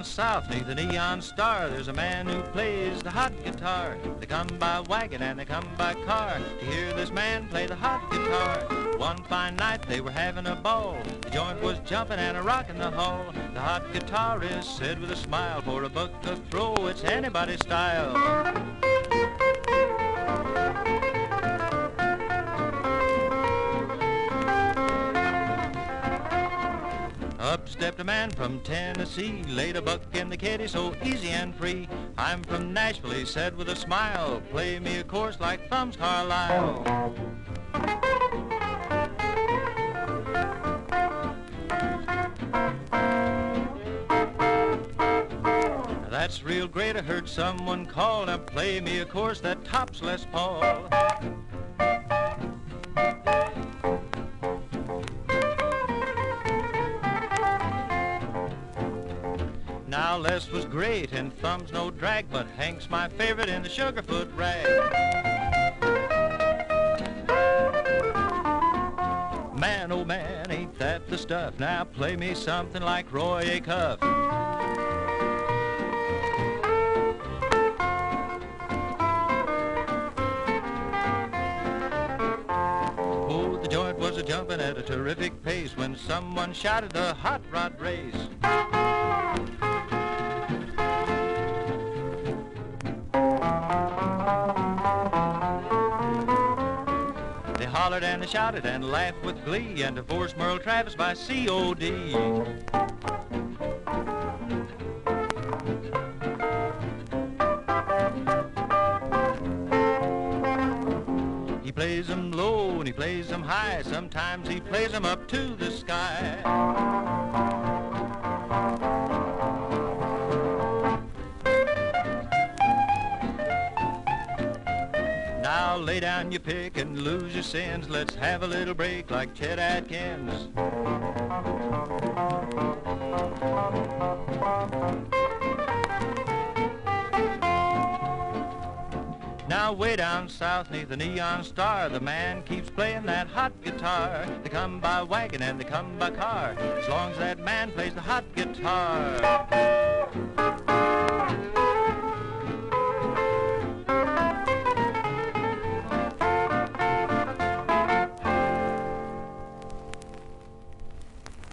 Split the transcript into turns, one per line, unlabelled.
down south, neath the neon star, there's a man who plays the hot guitar. They come by wagon and they come by car to hear this man play the hot guitar. One fine night they were having a ball. The joint was jumping and a rocking the hall. The hot guitarist said with a smile, for a buck a throw, it's anybody's style. Up stepped a man from Tennessee, laid a buck in the kitty so easy and free. I'm from Nashville, he said with a smile, play me a course like Thumbs Carlisle. That's real great, I heard someone call, now play me a course that tops Les Paul. Now Les was great and Thumb's no drag, but Hank's my favorite in the Sugarfoot Rag. Man, oh man, ain't that the stuff? Now play me something like Roy Acuff. Oh, the joint was a jumping at a terrific pace when someone shouted the hot rod race. They hollered and they shouted and laughed with glee and divorced Merle Travis by C.O.D. He plays them low and he plays them high, sometimes he plays them up to the sky. Now lay down your pick and lose your sins. Let's have a little break like Chet Atkins. Now way down south neath the neon star, the man keeps playing that hot guitar. They come by wagon and they come by car, as long as that man plays the hot guitar.